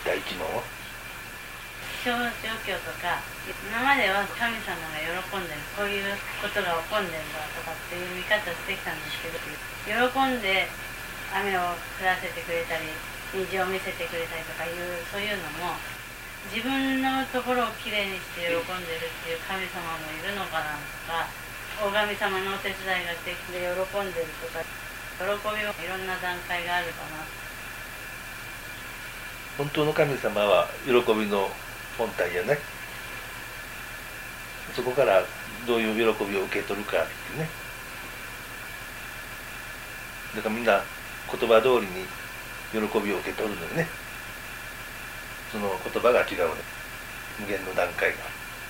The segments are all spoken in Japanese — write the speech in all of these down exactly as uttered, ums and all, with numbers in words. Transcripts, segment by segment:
第一問は気象状況とか、今までは神様が喜んでる、こういうことが起こんでるんだとかっていう見方をしてきたんですけど、喜んで雨を降らせてくれたり虹を見せてくれたりとかいう、そういうのも自分のところをきれいにして喜んでるっていう神様もいるのかなとか、大神様のお手伝いができて喜んでるとか、喜びはいろんな段階があるかな。 本当の神様は喜びの本体じゃない。そこからどういう喜びを受け取るかってね。だからみんな言葉通りに喜びを受け取るのにね、その言葉が違うね、無限の段階が。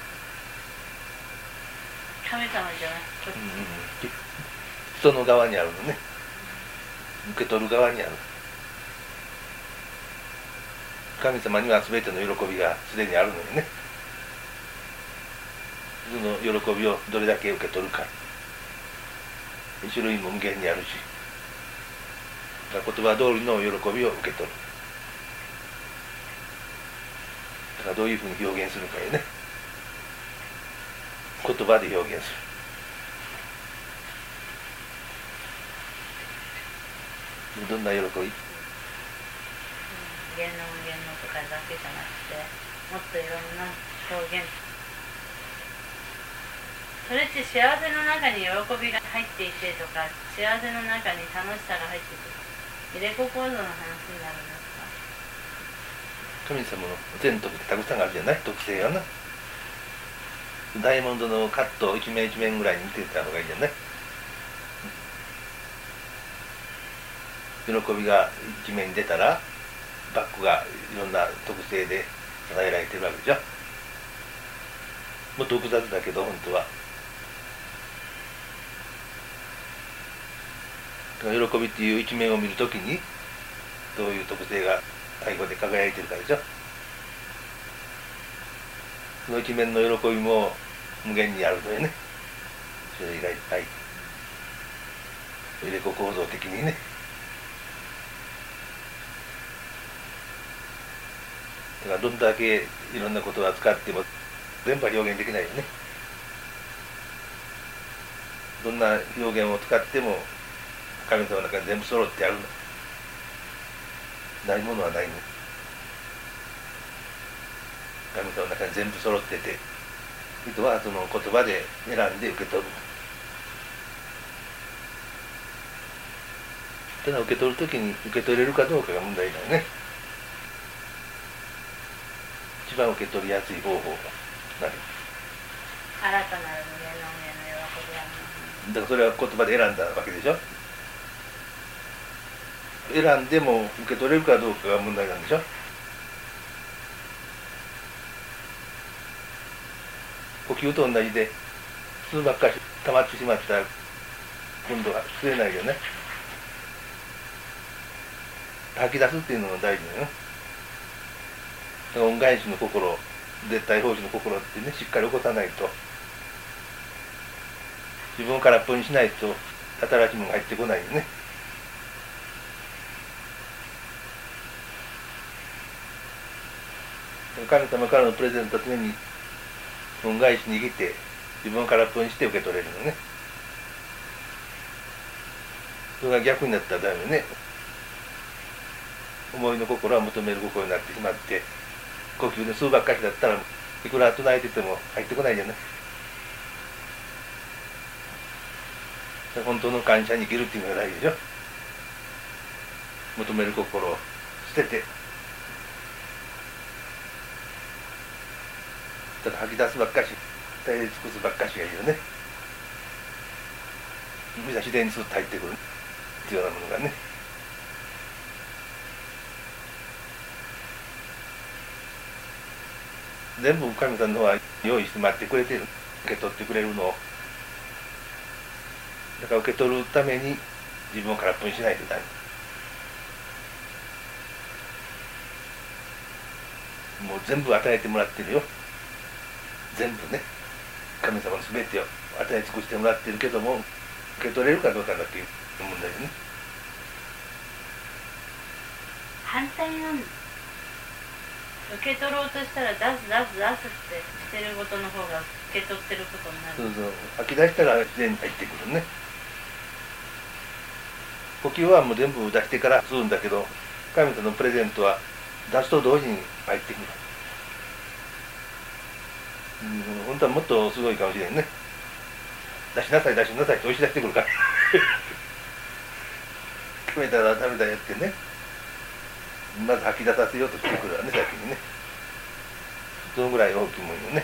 神様じゃなくて、うんうん、 人の側にあるのね、受け取る側にある。神様には全ての喜びがすでにあるのにね、その喜びをどれだけ受け取るか。種類も無限にあるし、言葉通りの喜びを受け取る。だからどういうふうに表現するかよね。言葉で表現する。どんな喜び？ 無限の無限のとかだけじゃなくて、もっといろんな表現。それって幸せの中に喜びが入っていてとか、幸せの中に楽しさが入っていて、入れ子構造の話になるんですか？ 神様の全徳ってたくさんあるじゃない、特性がな。ダイヤモンドのカット一面一面ぐらいに見てた方がいいじゃない。喜びが一面に出たらバックがいろんな特性で支えられてるわけじゃん。もっと複雑だけど本当は。喜びっていう一面を見るときにどういう特性が最後で輝いてるかでしょ。その一面の喜びも無限にあるのよね。種類がいっぱい。入れ子構造的にね。だからどんだけいろんな言葉を使っても全部は表現できないよね。どんな表現を使っても神様の中に全部揃ってあるの。ないものはないの。神様の中に全部揃ってて、人はその言葉で選んで受け取る。ただ受け取るときに受け取れるかどうかが問題だよね。一番受け取りやすい方法が何？ 新たなる無限の無限の喜びはだからそれは言葉で選んだわけでしょ。選んでも受け取れるかどうかが問題なんでしょ。呼吸と同じで吸うばっかり溜まってしまったら今度は吸えないよね。吐き出すっていうのが大事だよね。だから恩返しの心、絶対奉仕の心ってね、しっかり起こさないと、自分を空っぽにしないと新しいものが入ってこないよね。神様からのプレゼントは常に恩返しに生きて自分を空っぽにして受け取れるのね。それが逆になったらダメね。思いの心は求める心になってしまって、呼吸で吸うばっかりだったらいくら唱えてても入ってこないじゃない。本当の感謝に生きるっていうのが大事でしょ。求める心を捨てて、ただ吐き出すばっかし、耐え尽くすばっかしがいいよね。自然にスッと入ってくる必要なものがね。全部神さんの方は用意して待ってくれてる。受け取ってくれるのを。だから受け取るために自分を空っぽにしないとダメ。もう全部与えてもらってるよ。全部ね。神様の全てを与え尽くしてもらってるけども、受け取れるかどうかだっていう問題よね。 反対の受け取ろうとしたら出す出す出すってしてることの方が受け取ってることになる。 そうそう、吐き出したら自然に入ってくるね。呼吸はもう全部出してから吸うんだけど、神様のプレゼントは出すと同時に入ってくる。うん、本当はもっとすごいかもしれんね。出しなさい出しなさいって押し出してくるから食べたら食べたらやってね、まず吐き出させようとしてくるわね、先にね。そのぐらい大きいもんよね。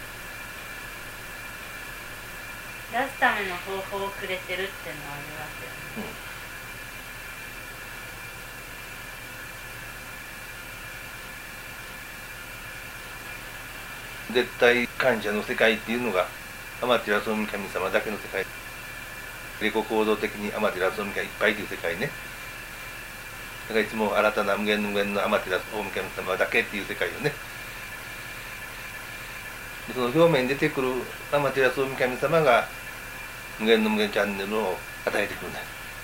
出すための方法をくれてるっていうのはありますよね。 うん、絶対感謝の世界っていうのが天照大神様だけの世界。自己行動的に天照大神がいっぱいという世界ね。だからいつも新たな無限無限の天照大神様だけっていう世界よね。でその表面に出てくる天照大神様が無限の無限チャンネルを与えてくるんだ。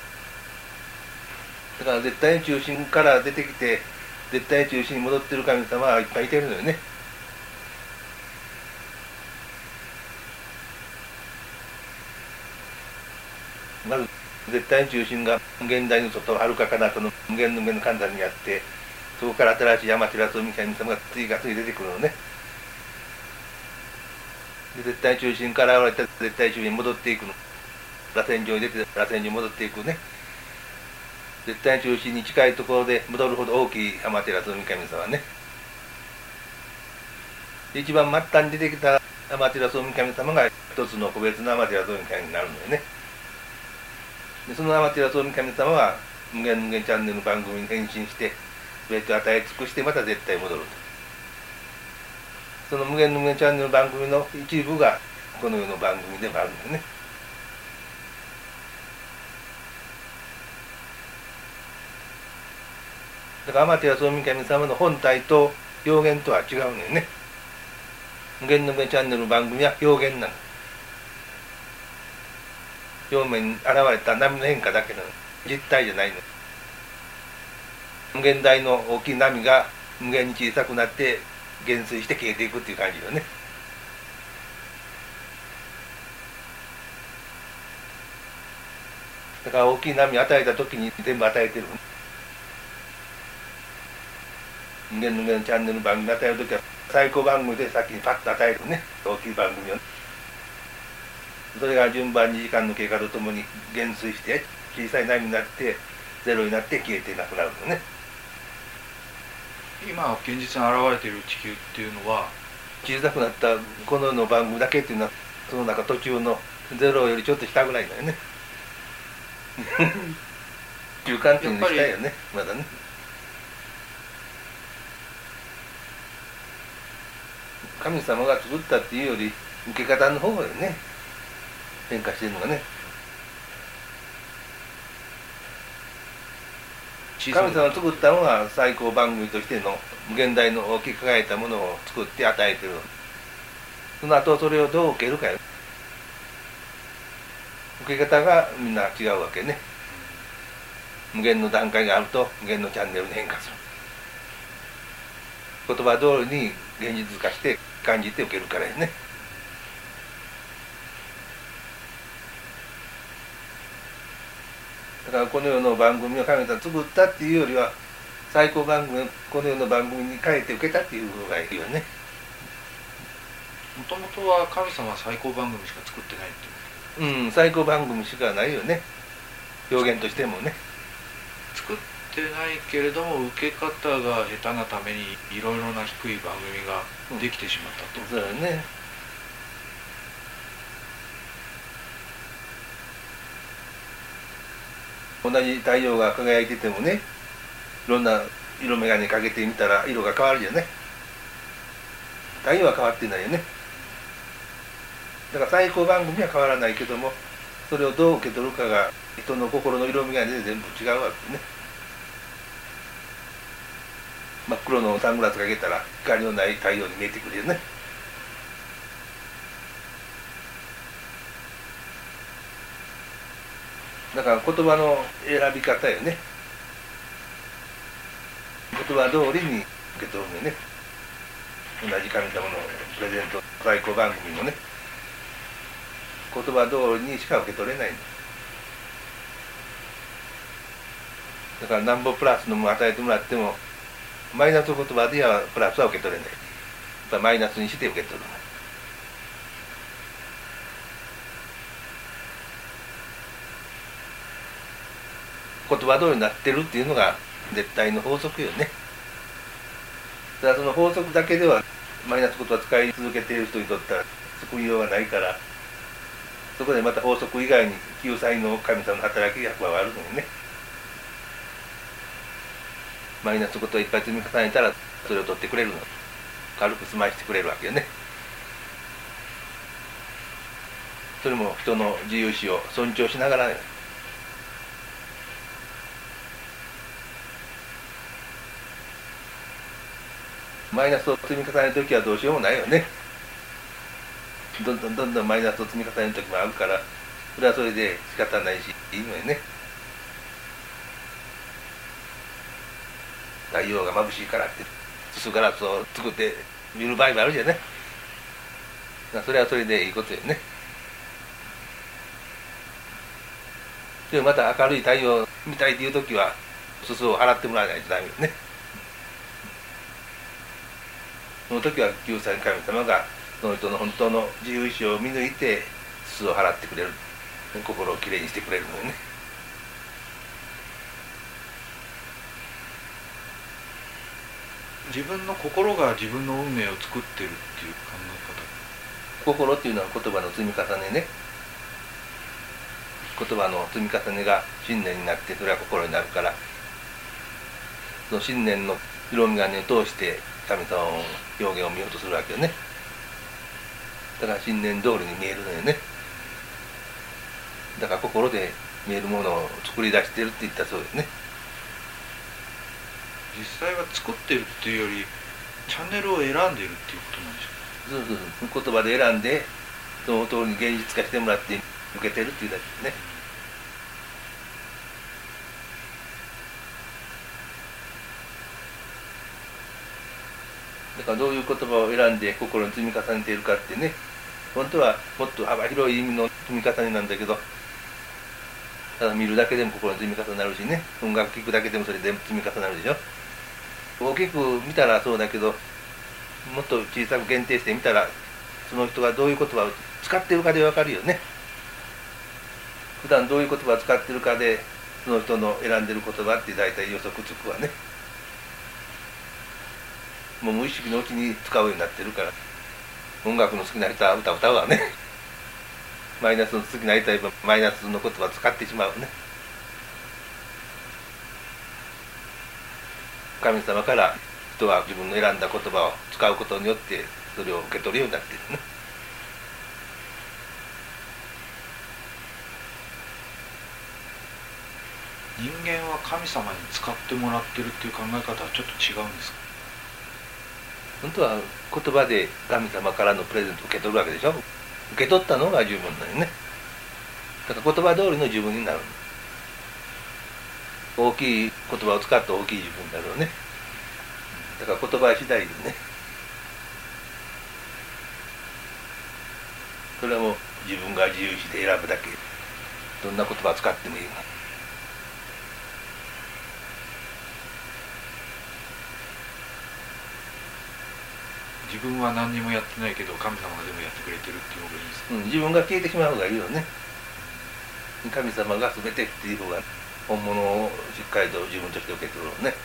だから絶対中心から出てきて絶対中心に戻ってる神様はいっぱいいてるのよね。まず絶対中心が無限大の外はるか彼方の無限の無限の簡単にあって、そこから新しい天照大神様が次が次出てくるのね。で絶対中心から現れた絶対中心に戻っていくの。螺旋状に出て螺旋状に戻っていくね。絶対中心に近いところで戻るほど大きい天照大神様ね。一番末端に出てきた天照大神様が一つの個別の天照大神になるのよね。でその天照大神様は無限無限チャンネルの番組に変身して全て与え尽くしてまた絶対戻ると。その無限無限チャンネルの番組の一部がこの世の番組でもあるんだよね。だから天照大神様の本体と表現とは違うのよね。無限無限チャンネルの番組は表現なの。表面に現れた波の変化だけなの。実体じゃないの。無限大の大きい波が無限に小さくなって減衰して消えていくっていう感じよね。だから大きい波を与えた時に全部与えてる。無限無限チャンネルの番組を与える時は最高番組で先にパッと与えるね、大きい番組を。それが順番に時間の経過とともに減衰して小さい波になってゼロになって消えてなくなるのね。 今現実に現れている地球っていうのは小さくなったこの世の番組だけっていうのはその中途中のゼロよりちょっと下ぐらいだよね中間点にしたいよね、まだね。神様が作ったっていうより受け方の方よね、変化してるのがね。神様が作ったのが最高番組としての無限大の大きく輝いたものを作って与えてる。その後それをどう受けるかよ。受け方がみんな違うわけね。無限の段階があると無限のチャンネルに変化する。言葉通りに現実化して感じて受けるからよね。だからこの世の番組を神様が作ったっていうよりは最高番組をこの世の番組に変えて受けたっていう方がいいよね。 もともとは神様は最高番組しか作ってないっていう。 うん、最高番組しかないよね、表現としてもね。 作ってないけれども受け方が下手なためにいろいろな低い番組ができてしまったと、 うん、そうだね。同じ太陽が輝いててもね、いろんな色眼鏡かけてみたら色が変わるじゃない。太陽は変わってないよね。だから最高番組は変わらないけども、それをどう受け取るかが人の心の色眼鏡で全部違うわけね。真っ黒のサングラスかけたら光のない太陽に見えてくるよね。だから言葉の選び方よね。言葉通りに受け取るのよね。 同じ神様のプレゼント最高番組もね、言葉通りにしか受け取れないんです。だからなんぼプラスのも与えてもらってもマイナスの言葉ではプラスは受け取れない。やっぱマイナスにして受け取る。言葉通りになってるっていうのが絶対の法則よね。ただその法則だけではマイナス言葉使い続けている人にとっては救いようがないから、そこでまた法則以外に救済の神様の働きが加わるのにね。マイナス言葉いっぱい積み重ねたらそれを取ってくれるの。軽く済ましてくれるわけよね。それも人の自由意志を尊重しながらね。マイナスを積み重ねるときはどうしようもないよね。どんどんどんどんマイナスを積み重ねるときもあるから、それはそれで仕方ないしいいのよね。太陽が眩しいからってすすガラスを作って見る場合もあるじゃね。それはそれでいいことよね。でもまた明るい太陽を見たいというときはすすを払ってもらわないとダメよね。その時は救済の神様がその人の本当の自由意志を見抜いてすすを払ってくれる。心をきれいにしてくれるのよね。 自分の心が自分の運命を作ってるっていう考え方。心っていうのは言葉の積み重ねね。言葉の積み重ねが信念になってそれは心になるから、その信念の色眼鏡を通して神様の表現を見ようとするわけよね。だから信念通りに見えるのよね。だから心で見えるものを作り出してるって言ったらそうですね。 実際は作ってるっていうよりチャンネルを選んでるっていうことなんでしょうか。そうそう、言葉で選んでその通りに現実化してもらって受けてるっていうだけですね。だからどういう言葉を選んで心に積み重ねているかってね、本当はもっと幅広い意味の積み重ねなんだけど、ただ見るだけでも心に積み重なるしね、音楽聴くだけでもそれ全部積み重なるでしょ。大きく見たらそうだけど、もっと小さく限定してみたらその人がどういう言葉を使ってるかで分かるよね。普段どういう言葉を使ってるかでその人の選んでる言葉って大体予測つくわね。もう無意識のうちに使うようになってるから。音楽の好きな人は歌歌うわね。マイナスの好きな人はマイナスの言葉を使ってしまうね。神様から人は自分の選んだ言葉を使うことによってそれを受け取るようになっているね。 人間は神様に使ってもらってるっていう考え方はちょっと違うんですか。 本当は言葉で神様からのプレゼントを受け取るわけでしょ。受け取ったのが十分なのね。だから言葉通りの自分になる。大きい言葉を使って大きい自分になるよね。だから言葉次第でね。それはもう自分が自由意志で選ぶだけ。どんな言葉を使ってもいいの。 自分は何にもやってないけど神様が全部やってくれてるっていう方がいいですか。 うん、自分が消えてしまう方がいいよね。神様が全てっていう方が本物をしっかりと自分として受け取るのね。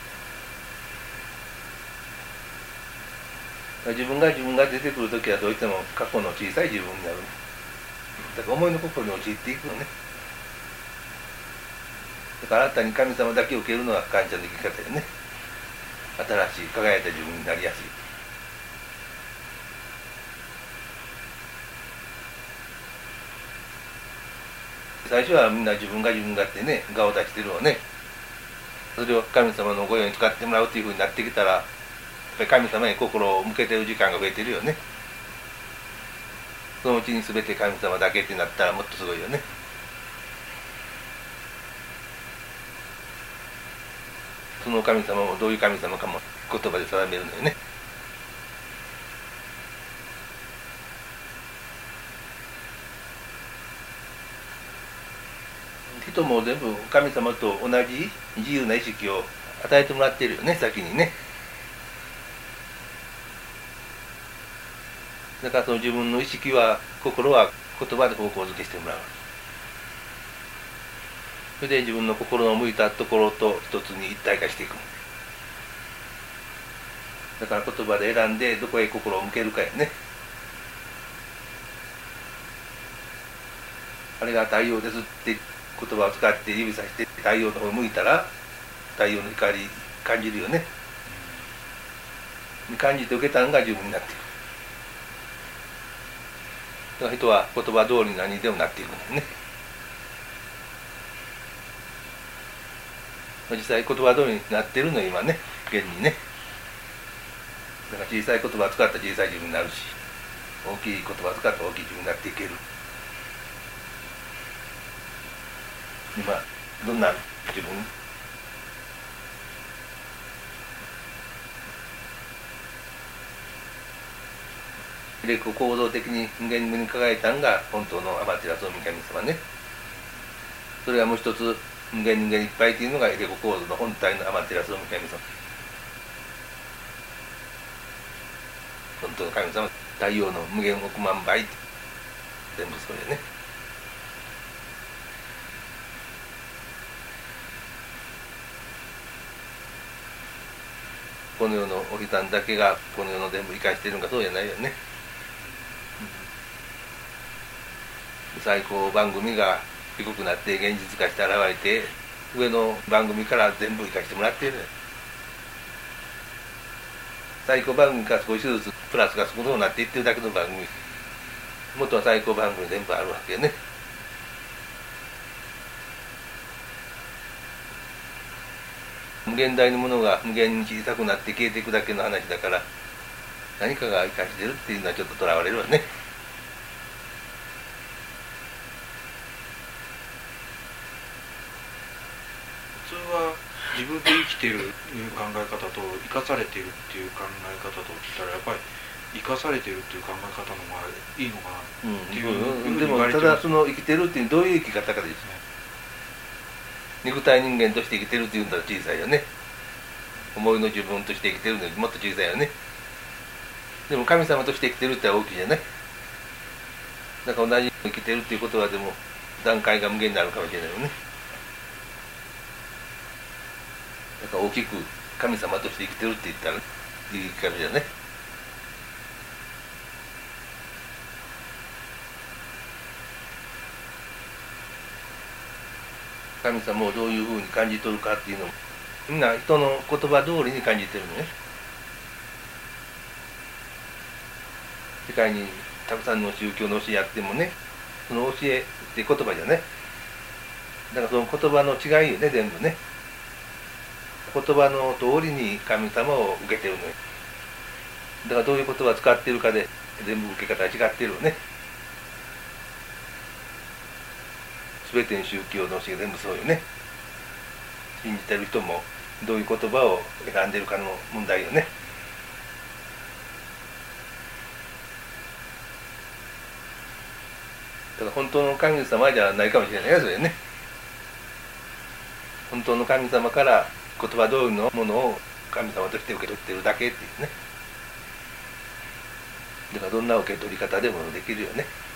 自分が自分が出てくるときはどうしても過去の小さい自分になる。だから思いの心に陥っていくのね。だから新たに神様だけを受けるのは感謝の生き方よね。新しい輝いた自分になりやすい。最初はみんな自分が自分がってね、顔を出してるわね。それを神様の御用に使ってもらうというふうになってきたら、やっぱり神様に心を向けてる時間が増えてるよね。そのうちに全て神様だけってなったらもっとすごいよね。その神様もどういう神様かも言葉で定めるのよね。 人も全部神様と同じ自由な意識を与えてもらってるよね、先にね。だからその自分の意識は、心は言葉で方向づけしてもらう。それで自分の心の向いたところと一つに一体化していく。だから言葉で選んでどこへ心を向けるかやね。あれが太陽ですって言葉を使って指さして太陽の方を向いたら太陽の光感じるよね。感じて受けたのが自分になっていく。だから人は言葉通りに何にでもなっていくんだよね。実際言葉通りになってるの今ね、現にね。だから小さい言葉を使った小さい自分になるし、大きい言葉を使った大きい自分になっていける。今どんな自分で行動的に人間に輝いたのが本当のアマテラスオミ神様ね。それがもう一つ無限人間いっぱいというのがエレコ構造の本体のアマテラスオミ神様。本当の神様、太陽の無限億万倍全部それね。この世のお日さんだけがこの世の全部生かしているのかそうじゃないよね。最高番組が低くなって現実化して現れて上の番組から全部生かしてもらっている。最高番組から少しずつプラスが少なくなっていってるだけの番組、元は最高番組全部あるわけよね。無限大のものが無限に小さくなって消えていくだけの話だから、何かが生かしてるっていうのはちょっととらわれるわね。 普通は自分で生きてる考え方と生かされてるっていう考え方といったらやっぱり生かされてるっていう考え方の方がいいのかなっていう、うん、 でもただその生きてるっていうどういう生き方かですね。肉体人間として生きてるっていうんだら小さいよね。思いの自分として生きてるのにもっと小さいよね。でも神様として生きてるって大きいじゃない。だから同じ生きてるっていうことはでも段階が無限になるかもしれないよね。だから大きく神様として生きてるって言ったらいい生き方じゃない。神様をどういうふうに感じ取るかっていうのもみんな人の言葉通りに感じてるのね。世界にたくさんの宗教の教えあってもね、その教えって言葉じゃね。だからその言葉の違いよね、全部ね。言葉の通りに神様を受けてるのよ。だからどういう言葉を使ってるかで全部受け方が違ってるよね。全ての宗教の教え全部そうよね。信じてる人もどういう言葉を選んでるかの問題よね。だから本当の神様じゃないかもしれないよ、それね。本当の神様から言葉通りのものを神様として受け取ってるだけっていうね。だからどんな受け取り方でもできるよね。